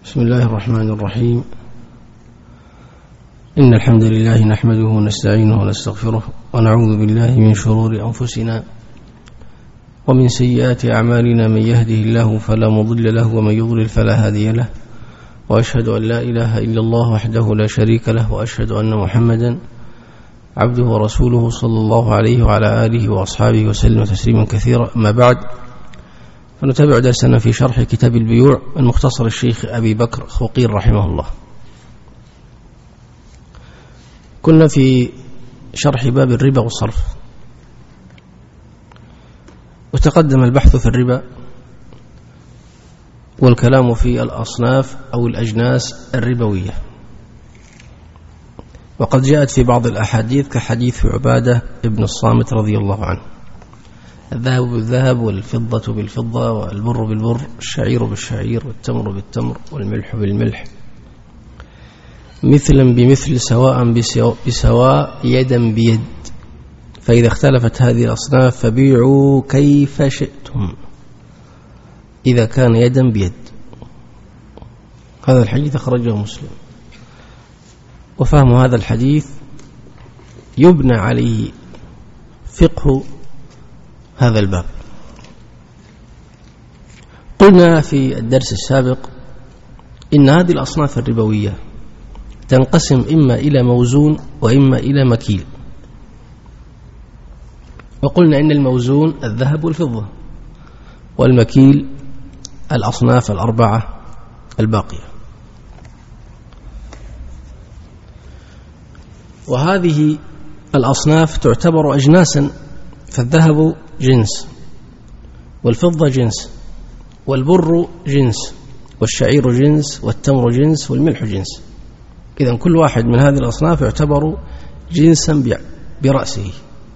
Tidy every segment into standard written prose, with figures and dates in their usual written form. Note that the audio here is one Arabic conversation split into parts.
بسم الله الرحمن الرحيم. إن الحمد لله نحمده ونستعينه ونستغفره ونعوذ بالله من شرور أنفسنا ومن سيئات أعمالنا، من يهده الله فلا مضل له ومن يضلل فلا هادي له، وأشهد أن لا إله إلا الله وحده لا شريك له، وأشهد أن محمدا عبده ورسوله صلى الله عليه وعلى آله وأصحابه وسلم تسليما كثيرا. أما بعد، فنتابع درسنا في شرح كتاب البيوع من مختصر الشيخ أبي بكر خوقير رحمه الله. كنا في شرح باب الربا والصرف، وتقدم البحث في الربا والكلام في الأصناف أو الأجناس الربوية، وقد جاءت في بعض الأحاديث كحديث عبادة ابن الصامت رضي الله عنه: الذهب بالذهب والفضة بالفضة والبر بالبر، الشعير بالشعير والتمر بالتمر والملح بالملح، مثلا بمثل سواء بسواء يدا بيد، فإذا اختلفت هذه الأصناف فبيعوا كيف شئتم إذا كان يدا بيد. هذا الحديث أخرجه مسلم. وفهم هذا الحديث يبنى عليه فقه هذا الباب. قلنا في الدرس السابق إن هذه الأصناف الربوية تنقسم إما إلى موزون وإما إلى مكيل، وقلنا إن الموزون الذهب والفضة، والمكيل الأصناف الأربعة الباقية. وهذه الأصناف تعتبر أجناسا، فالذهب جنس، والفضة جنس، والبر جنس، والشعير جنس، والتمر جنس، والملح جنس. إذن كل واحد من هذه الأصناف يعتبر جنسا برأسه.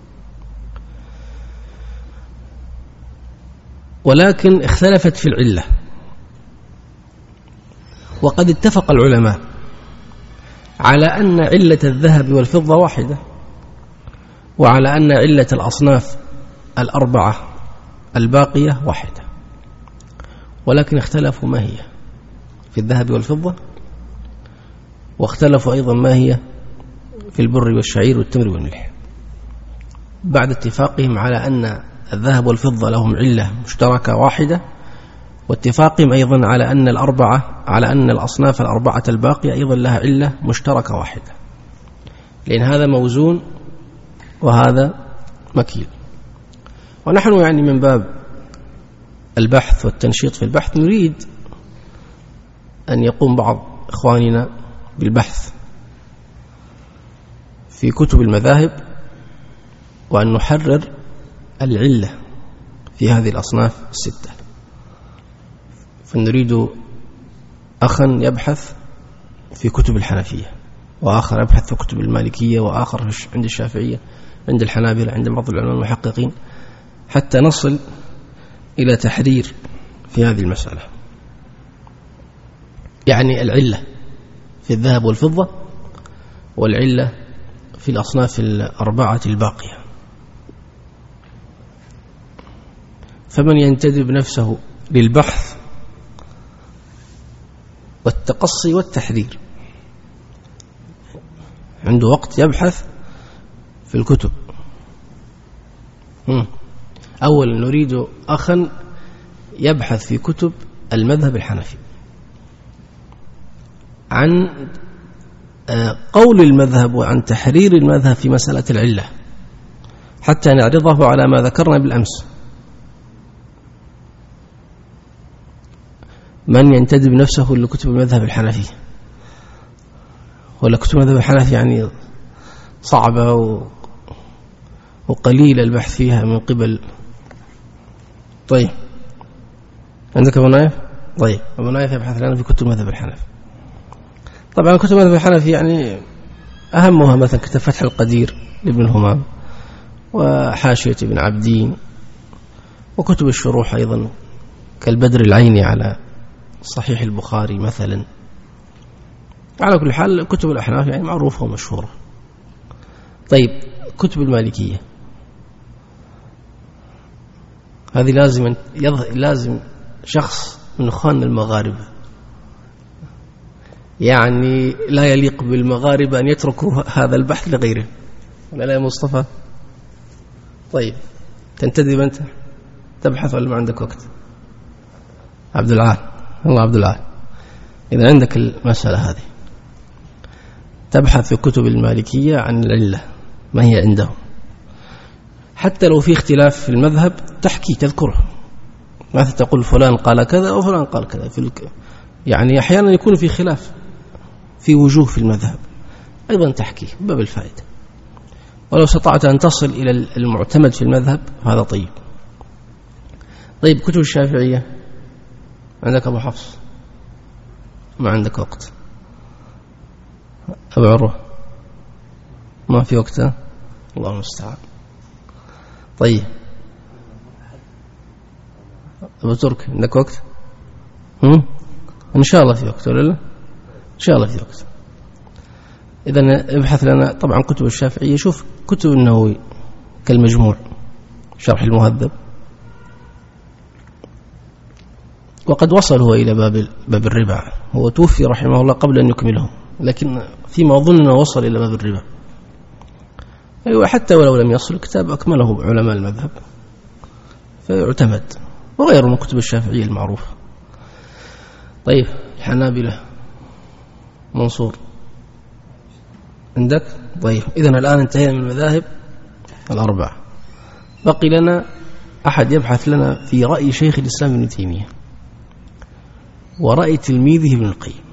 ولكن اختلفت في العلة، وقد اتفق العلماء على أن علة الذهب والفضة واحدة، وعلى أن علة الأصناف الأربعة الباقية واحدة، ولكن اختلفوا ما هي في الذهب والفضة، واختلفوا أيضا ما هي في البر والشعير والتمر والملح، بعد اتفاقهم على أن الذهب والفضة لهم علة مشتركة واحدة، واتفاقهم أيضا على أن الأصناف الأربعة الباقية أيضا لها علة مشتركة واحدة، لأن هذا موزون وهذا مكيل. ونحن يعني من باب البحث والتنشيط في البحث نريد أن يقوم بعض إخواننا بالبحث في كتب المذاهب، وأن نحرر العلة في هذه الأصناف الستة. فنريد أخا يبحث في كتب الحنفية، وآخر يبحث في كتب المالكية، وآخر عند الشافعية، عند الحنابلة، عند بعض العلماء المحققين، حتى نصل إلى تحرير في هذه المسألة، يعني العلة في الذهب والفضة، والعلة في الأصناف الأربعة الباقية. فمن ينتدب نفسه للبحث والتقصي والتحرير عنده وقت يبحث في الكتب. أولا نريد أخا يبحث في كتب المذهب الحنفي عن قول المذهب وعن تحرير المذهب في مسألة العلة، حتى نعرضه على ما ذكرنا بالأمس. من ينتدب نفسه لكتب المذهب الحنفي، ولا كتب المذهب الحنفي يعني صعبة وقليل البحث فيها من قبل. طيب، عندك أبو نايف؟ طيب، أبو نايف يبحث لنا في كتب المذهب الحنفي. طبعا كتب المذهب الحنفي يعني أهمها مثلا كتاب فتح القدير لابن همام، وحاشية ابن عبدين، وكتب الشروح أيضا كالبدر العيني على صحيح البخاري مثلا. على كل حال كتب الأحناف يعني معروفة ومشهورة. طيب، كتب المالكية هذه لازم شخص من أخواننا المغاربة يعني لا يليق بالمغاربة أن يتركوا هذا البحث لغيره، ولا لا يا مصطفى؟ طيب تنتدب أنت تبحث ولا ما عندك وقت؟ عبد العال، الله عبد العال، إذا عندك المسألة هذه تبحث في كتب المالكية عن العلة ما هي عندهم، حتى لو في اختلاف في المذهب تحكي تذكره، مثلا تقول فلان قال كذا وفلان قال كذا يعني أحيانا يكون في خلاف في وجوه في المذهب، أيضا تحكي باب الفائدة، ولو استطعت أن تصل إلى المعتمد في المذهب هذا طيب. طيب كتب الشافعية عندك أبو حفص؟ ما عندك وقت. أبو عروة ما في وقت، الله المستعان. طيب أبو ترك عندك وقت؟ إن شاء الله في وقت ولا لا؟ إن شاء الله في وقت. إذن ابحث لنا طبعا كتب الشافعية، شوف كتب النووي كالمجموع، شرح المهذب، وقد وصل هو إلى باب الربا، هو توفي رحمه الله قبل أن يكمله، لكن فيما أظن أنه وصل إلى باب الربا. أيوة حتى ولو لم يصل كتاب أكمله علماء المذهب فيعتمد، وغيره من كتب الشافعية المعروفة. طيب الحنابلة منصور عندك؟ طيب إذن الآن انتهينا من المذاهب الأربعة، بقي لنا أحد يبحث لنا في رأي شيخ الإسلام ابن تيمية ورأي تلميذه ابن القيم.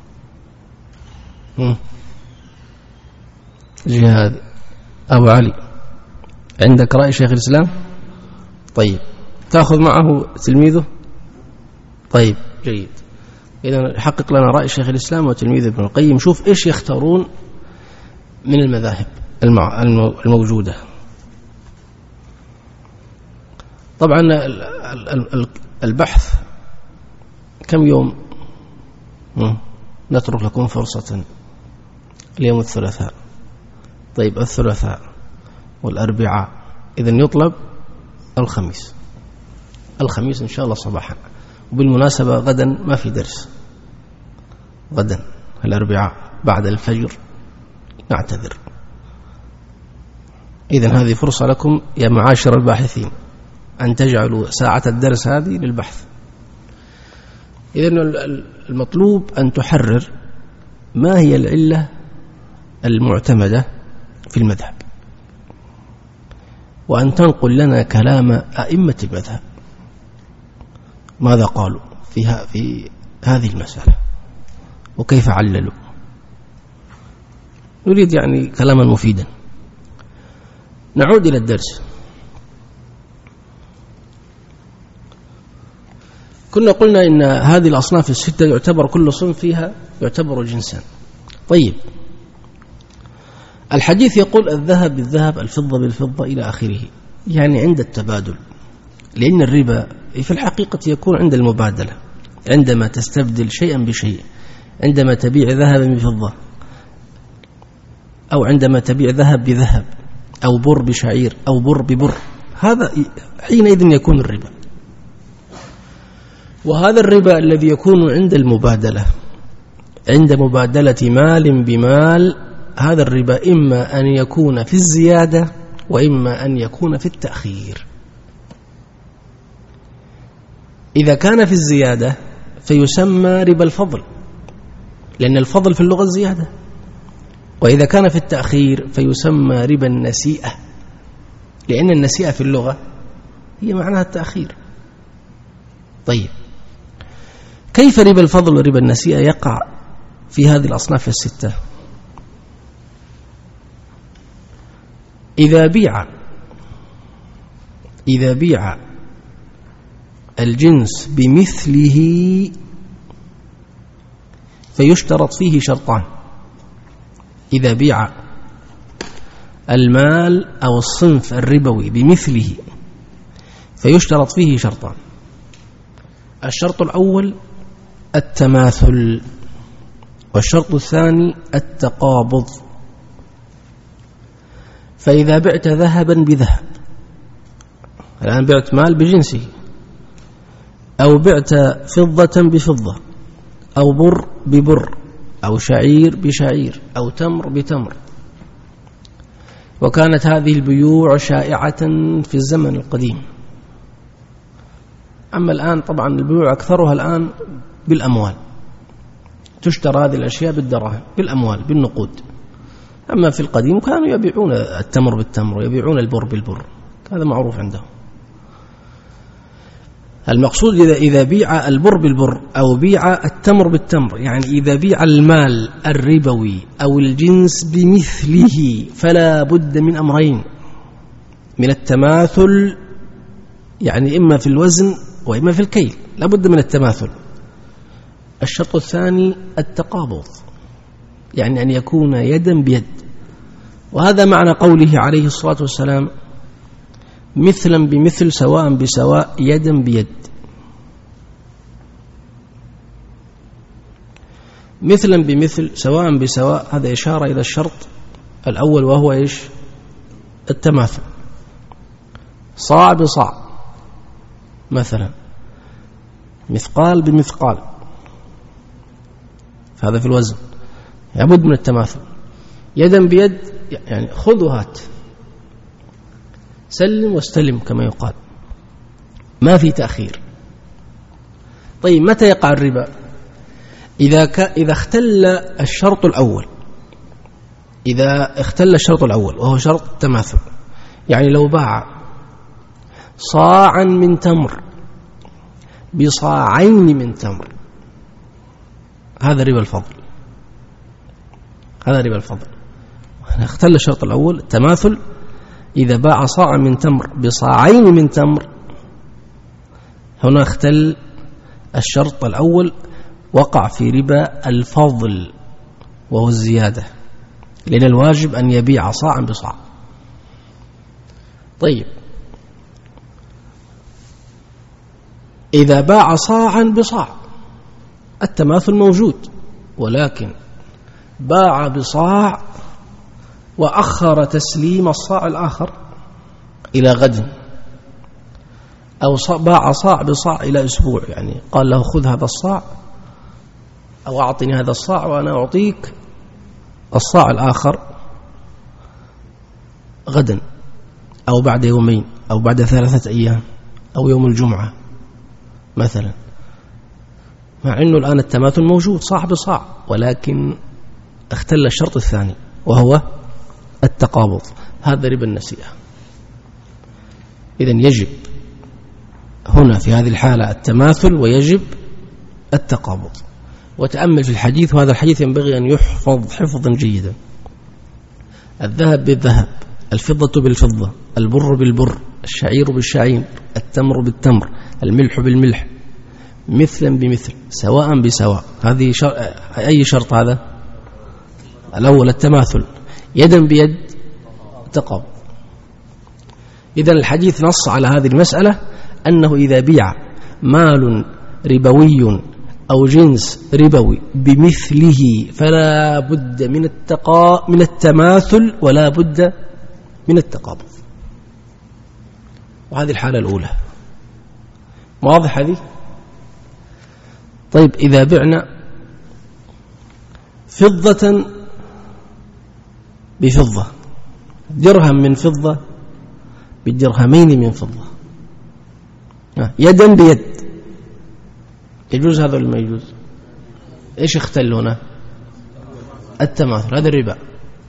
جهاد أبو علي، عندك رأي شيخ الإسلام؟ طيب تأخذ معه تلميذه؟ طيب جيد. إذن حقق لنا رأي شيخ الإسلام وتلميذه ابن القيم، شوف إيش يختارون من المذاهب الموجودة. طبعا البحث كم يوم؟ نترك لكم فرصة. اليوم الثلاثاء، طيب الثلاثاء والأربعاء، إذن يطلب الخميس إن شاء الله صباحا. وبالمناسبة غدا ما في درس، غدا الأربعاء بعد الفجر نعتذر. إذن هذه فرصة لكم يا معاشر الباحثين أن تجعلوا ساعة الدرس هذه للبحث. إذن المطلوب أن تحرر ما هي العلة المعتمدة في المذهب، وأن تنقل لنا كلام أئمة المذهب ماذا قالوا في هذه المسألة وكيف عللوا. نريد يعني كلاما مفيدا. نعود إلى الدرس. كنا قلنا إن هذه الأصناف الستة يعتبر كل صنف فيها يعتبر جنسا. طيب الحديث يقول الذهب بالذهب، الفضة بالفضة إلى آخره، يعني عند التبادل، لأن الربا في الحقيقة يكون عند المبادلة، عندما تستبدل شيئا بشيء، عندما تبيع ذهبا بفضة، أو عندما تبيع ذهب بذهب، أو بر بشعير، أو بر ببر، هذا حينئذ يكون الربا. وهذا الربا الذي يكون عند المبادلة، عند مبادلة مال بمال، هذا الربا إما أن يكون في الزيادة وإما أن يكون في التأخير. إذا كان في الزيادة فيسمى ربا الفضل، لأن الفضل في اللغة الزيادة. وإذا كان في التأخير فيسمى ربا النسيئة، لأن النسيئة في اللغة هي معناها التأخير. طيب كيف ربا الفضل وربا النسيئة يقع في هذه الأصناف الستة؟ إذا بيع الجنس بمثله فيشترط فيه شرطان. إذا بيع المال أو الصنف الربوي بمثله فيشترط فيه شرطان. الشرط الأول التماثل، والشرط الثاني التقابض. فإذا بعت ذهبا بذهب، الآن بعت مال بجنسه، أو بعت فضة بفضة، أو بر ببر، أو شعير بشعير أو تمر بتمر. وكانت هذه البيوع شائعة في الزمن القديم. أما الآن طبعا البيوع أكثرها الآن بالأموال، تشترى هذه الأشياء بالدراهم بالأموال بالنقود. أما في القديم كانوا يبيعون التمر بالتمر ويبيعون البر بالبر، هذا معروف عندهم. المقصود إذا بيع البر بالبر أو بيع التمر بالتمر، يعني إذا بيع المال الربوي أو الجنس بمثله فلا بد من أمرين: من التماثل، يعني إما في الوزن وإما في الكيل، لا بد من التماثل. الشرط الثاني التقابض، يعني أن يكون يدا بيد. وهذا معنى قوله عليه الصلاة والسلام: مثلا بمثل سواء بسواء يدا بيد. مثلا بمثل سواء بسواء، هذا إشارة إلى الشرط الأول وهو إيش؟ التماثل. صاع بصاع مثلا، مثقال بمثقال، فهذا في الوزن لابد من التماثل. يدا بيد يعني خذ وهات، سلم واستلم كما يقال، ما في تأخير. طيب متى يقع الربا؟ إذا اختل الشرط الأول، إذا اختل الشرط الأول وهو شرط التماثل، يعني لو باع صاعا من تمر بصاعين من تمر، هذا ربا الفضل، هذا ربا الفضل. اختل الشرط الأول التماثل، إذا باع صاعا من تمر بصاعين من تمر، هنا اختل الشرط الأول، وقع في ربا الفضل وهو الزيادة، لأن الواجب أن يبيع صاعا بصاع. طيب إذا باع صاعا بصاع التماثل موجود، ولكن باع بصاع وأخر تسليم الصاع الآخر إلى غد، أو باع صاع بصاع إلى أسبوع، يعني قال له خذ هذا الصاع أو أعطني هذا الصاع وأنا أعطيك الصاع الآخر غدا أو بعد يومين أو بعد 3 أيام أو يوم الجمعة مثلا، مع أنه الآن التماثل موجود صاع بصاع، ولكن اختل الشرط الثاني وهو التقابض، هذا ربا النسيئة. إذن يجب هنا في هذه الحالة التماثل ويجب التقابض. وتأمل في الحديث، وهذا الحديث ينبغي أن يحفظ حفظا جيدا: الذهب بالذهب، الفضة بالفضة، البر بالبر، الشعير بالشعير، التمر بالتمر، الملح بالملح، مثلا بمثل سواء بسواء. هذه أي شرط هذا؟ الأول التماثل، يدا بيد، تقابض. إذن الحديث نص على هذه المسألة، أنه إذا بيع مال ربوي أو جنس ربوي بمثله فلا بد من التماثل ولا بد من التقابض. وهذه الحالة الأولى، واضح هذه؟ طيب إذا بعنا فضة بفضة، درهم من فضة بالدرهمين من فضة، يدا بيد، يجوز هذا ولا ما يجوز؟ إيش اختل هنا؟ التماثل، هذا الربا.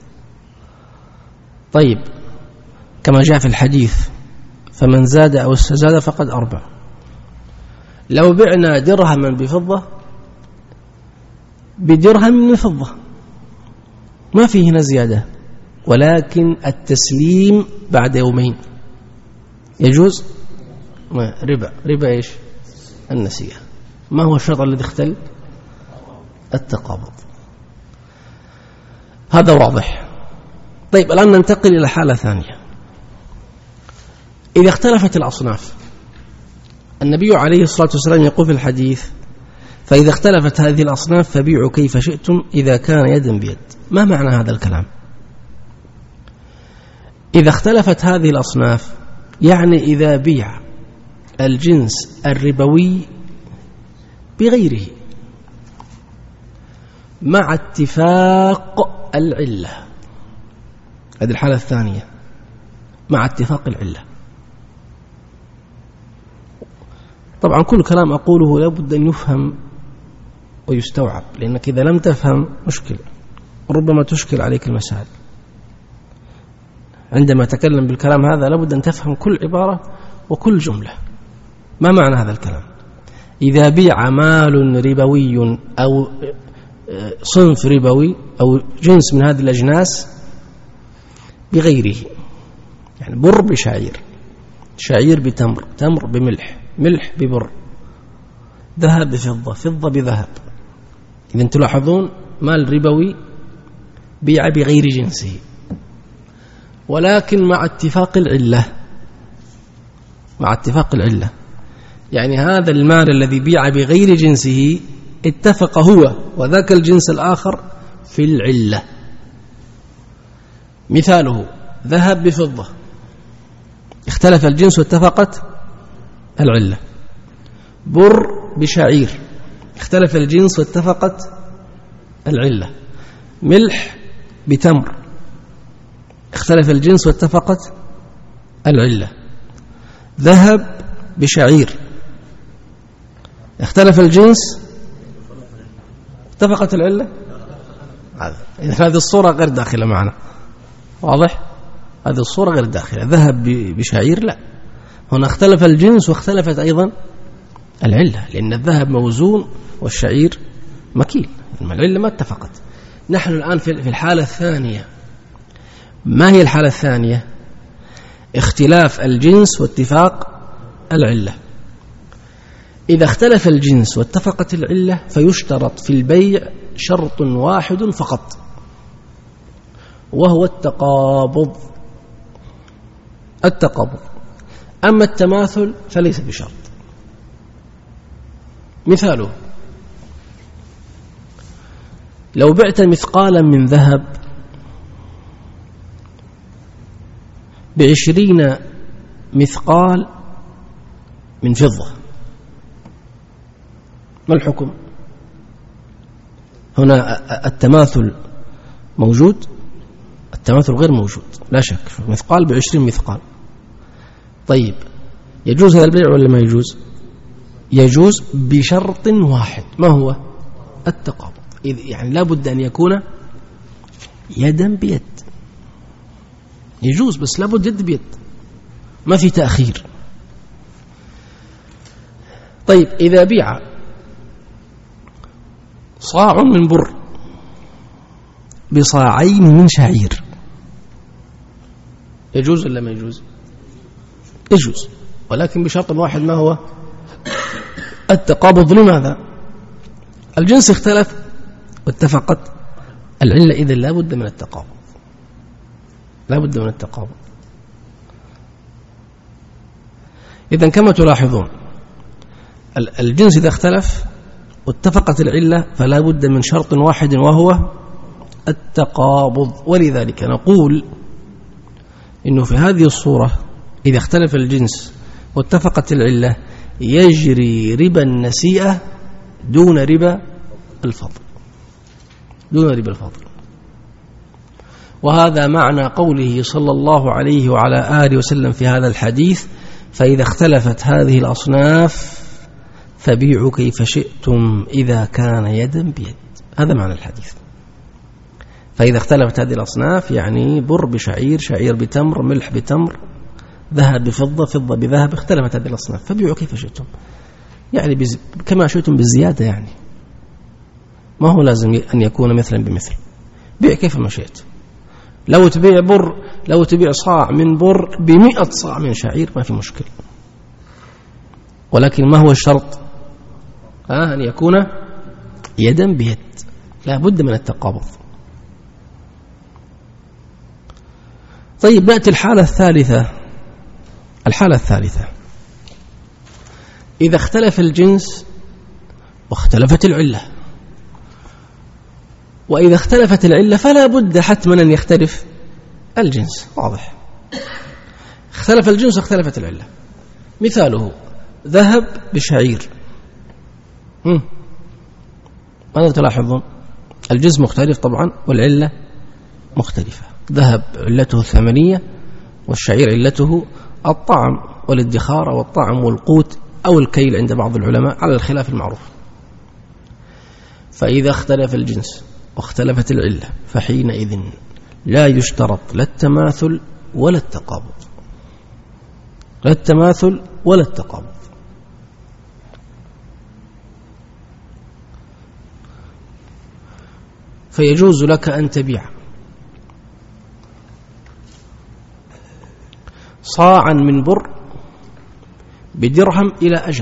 طيب كما جاء في الحديث: فمن زاد أو استزاد فقد أربع. لو بعنا درهما بفضة بدرهم من فضة ما فيه هنا زيادة، ولكن التسليم بعد يومين يجوز؟ ربا إيش؟ النسيئة. ما هو الشرط الذي اختل؟ التقابض. هذا واضح. طيب الآن ننتقل إلى حالة ثانية. إذا اختلفت الأصناف، النبي عليه الصلاة والسلام يقول في الحديث: فإذا اختلفت هذه الأصناف فبيعوا كيف شئتم إذا كان يدا بيد. ما معنى هذا الكلام؟ إذا اختلفت هذه الأصناف يعني إذا بيع الجنس الربوي بغيره، مع اتفاق العلة. هذه الحالة الثانية، مع اتفاق العلة. طبعا كل كلام أقوله لابد أن يفهم ويستوعب، لأنك إذا لم تفهم مشكلة، ربما تشكل عليك المسائل. عندما تكلم بالكلام هذا لابد أن تفهم كل عبارة وكل جملة. ما معنى هذا الكلام؟ إذا بيع مال ربوي أو صنف ربوي أو جنس من هذه الأجناس بغيره، يعني بر بشعير، شعير بتمر، تمر بملح، ملح ببر، ذهب بفضة، فضة بذهب. إذا تلاحظون مال ربوي بيع بغير جنسه، ولكن مع اتفاق العلة. مع اتفاق العلة يعني هذا المال الذي بيع بغير جنسه اتفق هو وذاك الجنس الآخر في العلة. مثاله ذهب بفضة، اختلف الجنس واتفقت العلة. بر بشعير، اختلف الجنس واتفقت العلة. ملح بتمر، اختلف الجنس واتفقت العلة. ذهب بشعير، اختلف الجنس اتفقت العلة. هذه الصورة غير داخلة معنا، واضح؟ هذه الصورة غير داخلة. ذهب بشعير لا، هنا اختلف الجنس واختلفت أيضا العلة، لأن الذهب موزون والشعير مكيل، العلة ما اتفقت. نحن الآن في الحالة الثانية. ما هي الحالة الثانية؟ اختلاف الجنس واتفاق العلة. إذا اختلف الجنس واتفقت العلة فيشترط في البيع شرط واحد فقط، وهو التقابض. التقابض. أما التماثل فليس بشرط. مثاله لو بعت مثقالا من ذهب ب20 مثقال من فضة، ما الحكم؟ هنا التماثل موجود، التماثل غير موجود لا شك. مثقال ب20 مثقال. طيب يجوز هذا البيع ولا ما يجوز؟ يجوز بشرط واحد، ما هو؟ التقابض. يعني لا بد أن يكون يدا بيد. يجوز بس لا بد يد بيد، ما في تأخير. طيب إذا بيع صاع من بر بصاعين من شعير، يجوز ولا ما يجوز؟ يجوز، ولكن بشرط واحد، ما هو؟ التقابض. لماذا؟ الجنس اختلف واتفقت العلة، إذن لا بد من التقابض، لا بد من التقابض. إذن كما تلاحظون الجنس إذا اختلف واتفقت العلة فلا بد من شرط واحد، وهو التقابض. ولذلك نقول إنه في هذه الصورة إذا اختلف الجنس واتفقت العلة يجري ربا النسيئة دون ربا الفضل، دون ربا الفضل. وهذا معنى قوله صلى الله عليه وعلى آله وسلم في هذا الحديث: فإذا اختلفت هذه الأصناف فبيعوا كيف شئتم إذا كان يدا بيد. هذا معنى الحديث. فإذا اختلفت هذه الأصناف يعني بر بشعير، شعير بتمر، ملح بتمر، ذهب بفضة، فضة بذهب، اختلفت هذه الأصناف فبيعوا كيف شئتم، يعني كما شئتم بالزيادة. يعني ما هو لازم أن يكون مثلا بمثل، بيع كيف ما شئت. لو تبيع بر، لو تبيع صاع من بر ب100 صاع من شعير ما في مشكلة، ولكن ما هو الشرط؟ أن يكون يدا بيد، لا بد من التقابض. طيب نأتي الحالة الثالثة. الحالة الثالثة إذا اختلف الجنس واختلفت العلة. وإذا اختلفت العلة فلا بد حتما أن يختلف الجنس، واضح. اختلف الجنس واختلفت العلة. مثاله ذهب بشعير. ماذا تلاحظون؟ الجنس مختلف طبعا والعلة مختلفة. ذهب علته الثمنية، والشعير علته الطعم والادخار والطعم والقوت أو الكيل عند بعض العلماء على الخلاف المعروف. فإذا اختلف الجنس واختلفت العلة فحينئذ لا يشترط لا التماثل ولا التقابض، لا التماثل ولا التقابض. فيجوز لك أن تبيع صاعا من بر بدرهم إلى أجل.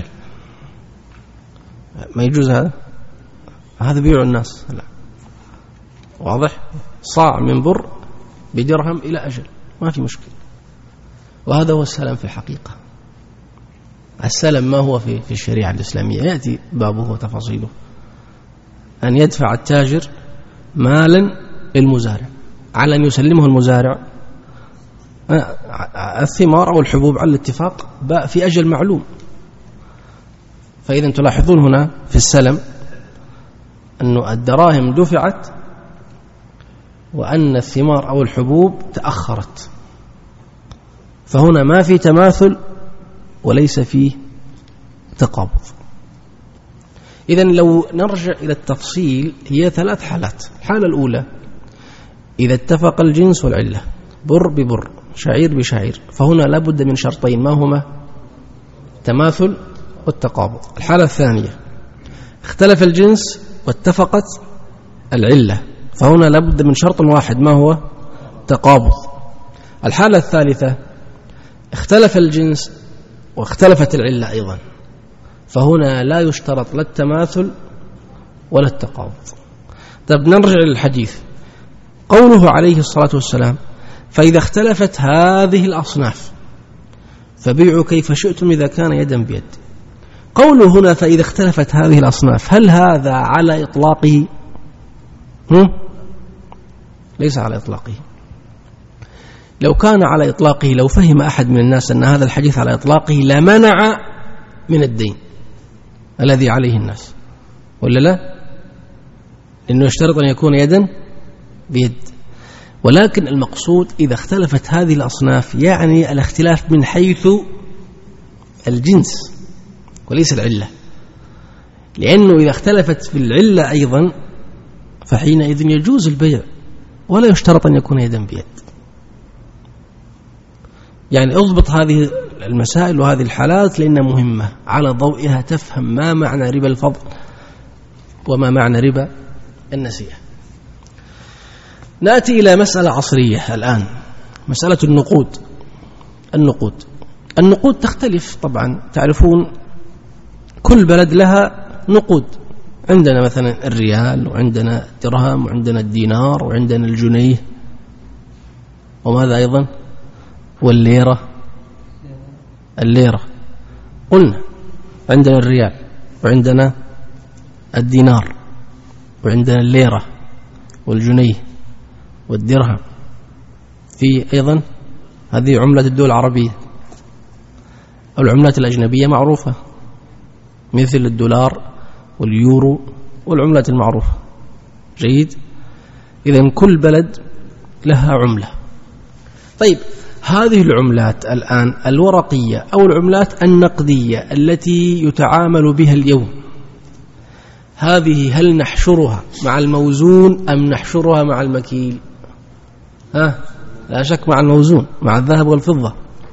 ما يجوز هذا بيع الناس، لا. واضح؟ صاع من بر بدرهم إلى أجل ما في مشكلة. وهذا هو السلم في الحقيقة. السلم ما هو في الشريعة الإسلامية؟ يأتي بابه وتفاصيله. أن يدفع التاجر مالا للمزارع على أن يسلمه المزارع الثمار أو الحبوب على الاتفاق في أجل معلوم. فإذا تلاحظون هنا في السلم أن الدراهم دفعت وأن الثمار أو الحبوب تأخرت، فهنا ما في تماثل وليس فيه تقابض. إذن لو نرجع إلى التفصيل هي 3 حالات. الحالة الأولى إذا اتفق الجنس والعلة، بر ببر، شعير بشعير، فهنا لابد من شرطين، ما هما؟ تماثل والتقابض. الحالة الثانية اختلف الجنس واتفقت العلة، فهنا لابد من شرط واحد، ما هو؟ تقابض. الحالة الثالثة اختلف الجنس واختلفت العلة أيضا، فهنا لا يشترط لا التماثل ولا التقابض. طب نرجع للحديث. قوله عليه الصلاة والسلام فإذا اختلفت هذه الأصناف فبيعوا كيف شئتم إذا كان يدا بيد. قوله هنا فإذا اختلفت هذه الأصناف، هل هذا على إطلاقه؟ ليس على إطلاقه. لو كان على إطلاقه، لو فهم أحد من الناس أن هذا الحديث على إطلاقه لمنع من الدين الذي عليه الناس، ولا لا؟ لأنه يشترط أن يكون يدا بيد. ولكن المقصود إذا اختلفت هذه الأصناف يعني الاختلاف من حيث الجنس وليس العلة، لأنه إذا اختلفت في العلة أيضا فحينئذ يجوز البيع ولا يشترط أن يكون يدا بيد. يعني اضبط هذه المسائل وهذه الحالات لأنها مهمة، على ضوئها تفهم ما معنى ربا الفضل وما معنى ربا النسيئة. نأتي إلى مسألة عصرية الآن، مسألة النقود. النقود تختلف طبعا، تعرفون كل بلد لها نقود. عندنا مثلا الريال، وعندنا الدرهم، وعندنا الدينار، وعندنا الجنيه، وماذا أيضا؟ والليرة. قلنا عندنا الريال، وعندنا الدينار، وعندنا الليرة والجنيه والدرهم. في أيضا هذه عملة الدول العربية. العملات الأجنبية معروفة مثل الدولار واليورو والعملات المعروفة. جيد. إذن كل بلد لها عملة. طيب هذه العملات الآن الورقية أو العملات النقدية التي يتعامل بها اليوم، هذه هل نحشرها مع الموزون أم نحشرها مع المكيل؟ لا شك مع الموزون، مع الذهب والفضة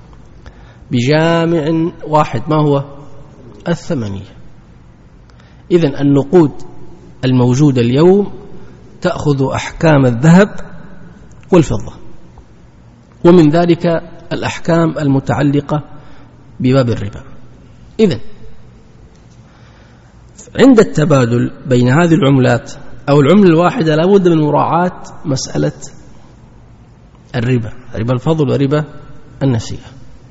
بجامع واحد، ما هو؟ الثمنية. إذن النقود الموجودة اليوم تأخذ أحكام الذهب والفضة، ومن ذلك الأحكام المتعلقة بباب الربا. إذن عند التبادل بين هذه العملات أو العملة الواحدة لابد من مراعاة مسألة الربا، ربا الفضل وربا النسيئة.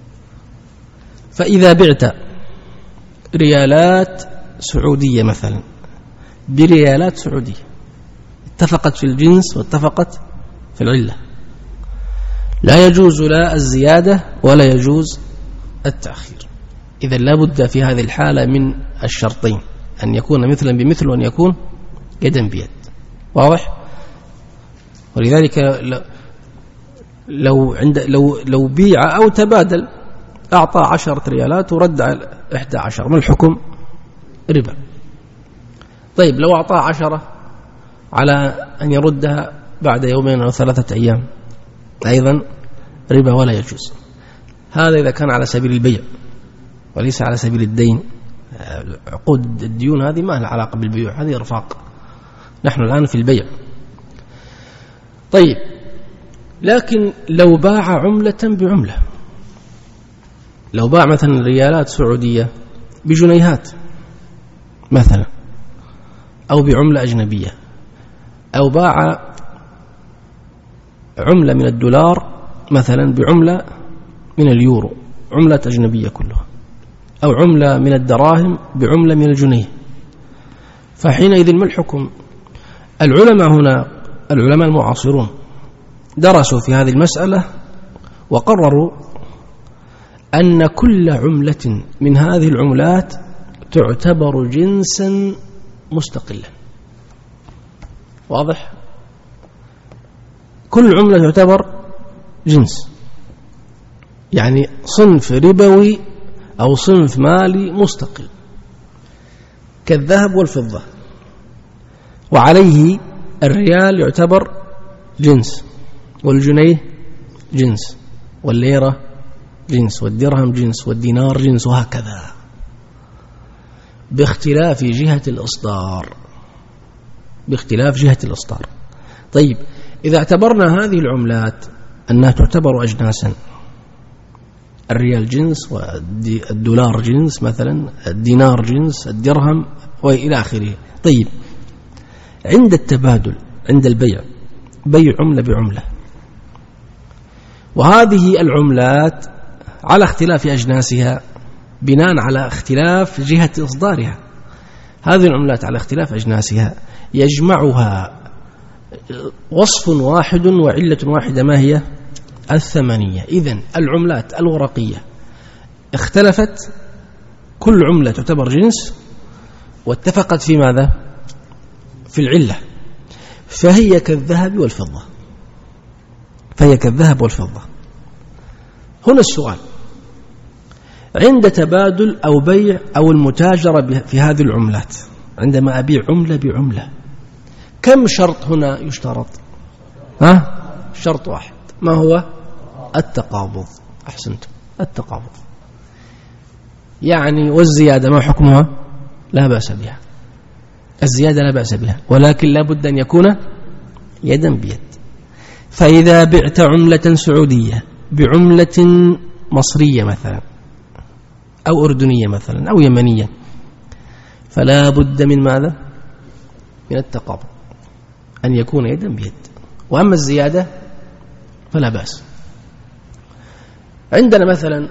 فإذا بعت ريالات سعودية مثلا بريالات سعودية، اتفقت في الجنس واتفقت في العلة، لا يجوز لا الزيادة ولا يجوز التأخير. إذا لابد في هذه الحالة من الشرطين، أن يكون مثلا بمثل وأن يكون يدا بيد. واضح؟ ولذلك لو بيع أو تبادل، أعطى 10 ريالات ورد 11، ما الحكم؟ ربا. طيب لو أعطى 10 على أن يردها بعد يومين أو 3 أيام، أيضا ربا ولا يجوز. هذا إذا كان على سبيل البيع وليس على سبيل الدين. عقود الديون هذه ما لها علاقة بالبيع، هذه رفاق. نحن الآن في البيع. طيب لكن لو باع عملة بعملة، لو باع مثلا ريالات سعودية بجنيهات مثلا، أو بعملة أجنبية، أو باع عملة من الدولار مثلا بعملة من اليورو، عملة أجنبية كلها، أو عملة من الدراهم بعملة من الجنيه، فحينئذ ما الحكم؟ العلماء هنا، العلماء المعاصرون، درسوا في هذه المسألة وقرروا أن كل عملة من هذه العملات تعتبر جنسا مستقلا. واضح؟ كل عملة تعتبر جنس، يعني صنف ربوي أو صنف مالي مستقل كالذهب والفضة. وعليه الريال يعتبر جنس، والجنيه جنس، والليرة جنس، والدرهم جنس، والدينار جنس، وهكذا باختلاف جهة الإصدار، باختلاف جهة الإصدار. طيب إذا اعتبرنا هذه العملات أنها تعتبر أجناسا، الريال جنس، والدولار جنس مثلا، الدينار جنس، الدرهم، وإلى آخره. طيب عند التبادل، عند البيع، بيع عملة بعملة، وهذه العملات على اختلاف أجناسها بناء على اختلاف جهة إصدارها، هذه العملات على اختلاف أجناسها يجمعها وصف واحد وعلة واحدة، ما هي؟ الثمنية. إذن العملات الورقية اختلفت، كل عملة تعتبر جنس واتفقت في ماذا؟ في العلة، فهي كالذهب والفضة، فهي كالذهب والفضة. هنا السؤال: عند تبادل أو بيع أو المتاجرة في هذه العملات، عندما أبيع عملة بعملة، كم شرط هنا يشترط؟ شرط واحد، ما هو؟ التقابض. أحسنتم، التقابض. يعني والزيادة ما حكمها؟ لا بأس بها، الزيادة لا بأس بها، ولكن لا بد أن يكون يدا بيد. فإذا بعت عملة سعودية بعملة مصرية مثلا، أو أردنية مثلا، أو يمنية، فلا بد من ماذا؟ من التقابض، أن يكون يدا بيد. وأما الزيادة فلا بأس. عندنا مثلا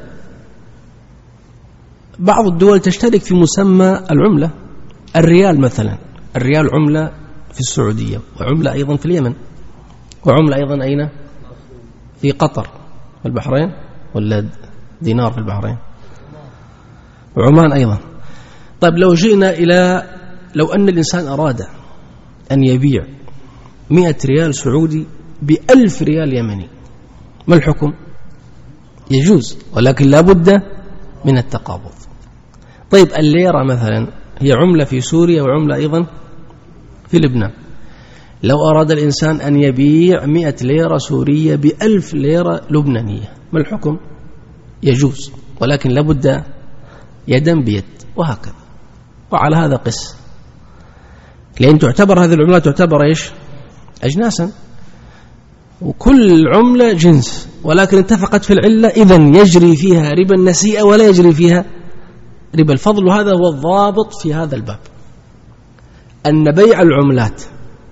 بعض الدول تشترك في مسمى العملة. الريال مثلا، الريال عملة في السعودية، وعملة أيضا في اليمن، وعملة أيضا أين؟ في قطر والبحرين، ولا دينار في البحرين، وعمان أيضا. طيب لو جئنا إلى، لو أن الإنسان أراد أن يبيع 100 ريال سعودي ب1000 ريال يمني، ما الحكم؟ يجوز، ولكن لا بد من التقابض. طيب الليرة مثلا هي عملة في سوريا وعملة أيضا في لبنان، لو أراد الإنسان أن يبيع 100 ليرة سورية ب1000 ليرة لبنانية، ما الحكم؟ يجوز، ولكن لا بد يدا بيد، وهكذا. وعلى هذا قس، لأن تعتبر هذه العملات تعتبر إيش؟ أجناسا، وكل عملة جنس، ولكن اتفقت في العلة، إذن يجري فيها ربا النسيئة ولا يجري فيها ربا الفضل. وهذا هو الضابط في هذا الباب، أن بيع العملات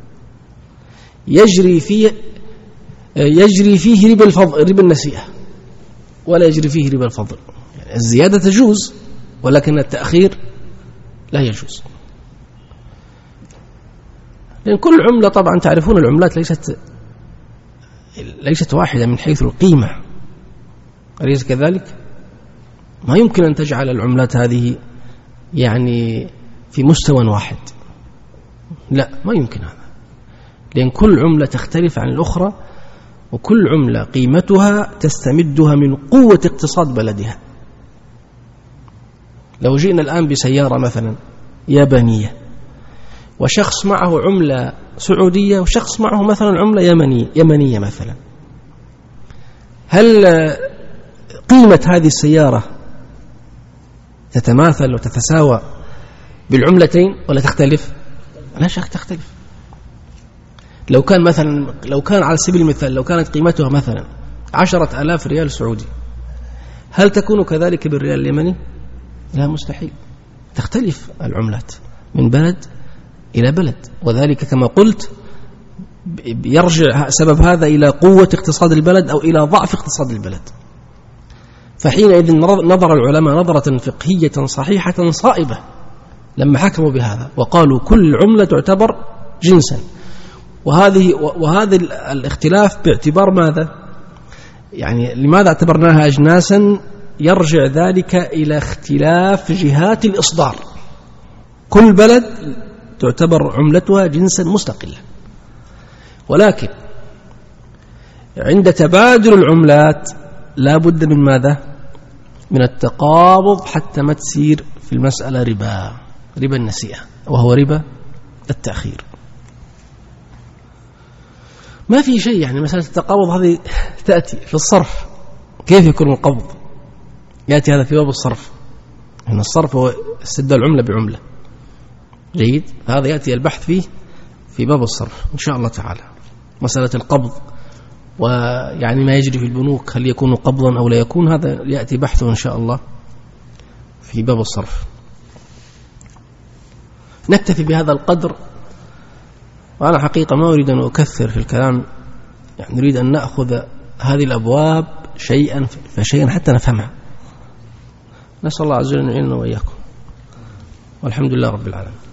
يجري فيه ربا الفضل، ربا النسيئة، ولا يجري فيه ربا الفضل. يعني الزيادة تجوز، ولكن التأخير لا يجوز. لأن كل عملة، طبعا تعرفون العملات ليست واحدة من حيث القيمة، أليس كذلك؟ ما يمكن أن تجعل العملات هذه يعني في مستوى واحد، لا، ما يمكن هذا. لأن كل عملة تختلف عن الأخرى، وكل عملة قيمتها تستمدها من قوة اقتصاد بلدها. لو جئنا الآن بسيارة مثلا يابانية، وشخص معه عملة سعودية وشخص معه مثلا عملة يمنية مثلا، هل قيمة هذه السيارة تتماثل وتتساوى بالعملتين ولا تختلف؟ لا شك تختلف. لو كان على سبيل المثال لو كانت قيمتها مثلا 10,000 ريال سعودي، هل تكون كذلك بالريال اليمني؟ لا، مستحيل. تختلف العملات من بلد إلى بلد، وذلك كما قلت يرجع سبب هذا إلى قوة اقتصاد البلد أو إلى ضعف اقتصاد البلد. فحينئذ نظر العلماء نظرة فقهية صحيحة صائبة لما حكموا بهذا، وقالوا كل عملة تعتبر جنسا. وهذا الاختلاف باعتبار ماذا؟ يعني لماذا اعتبرناها أجناسا؟ يرجع ذلك إلى اختلاف جهات الإصدار. كل بلد تعتبر عملتها جنسا مستقلا، ولكن عند تبادل العملات لا بد من ماذا؟ من التقابض حتى ما تصير في المسألة ربا النسيئة، وهو ربا التأخير. ما في شيء، يعني مسألة التقابض هذه تأتي في الصرف. كيف يكون القبض؟ يأتي هذا في باب الصرف، إن الصرف هو استبدال العملة بعملة. جيد، هذا يأتي البحث فيه في باب الصرف إن شاء الله تعالى. مسألة القبض ويعني ما يجري في البنوك، هل يكون قبضا أو لا يكون، هذا يأتي بحثه إن شاء الله في باب الصرف. نكتفي بهذا القدر، وأنا حقيقة ما أريد أن أكثر في الكلام، يعني نريد أن نأخذ هذه الأبواب شيئا فشيئا حتى نفهمها. نسأل الله عز وجل أن يعيننا وإياكم، والحمد لله رب العالمين.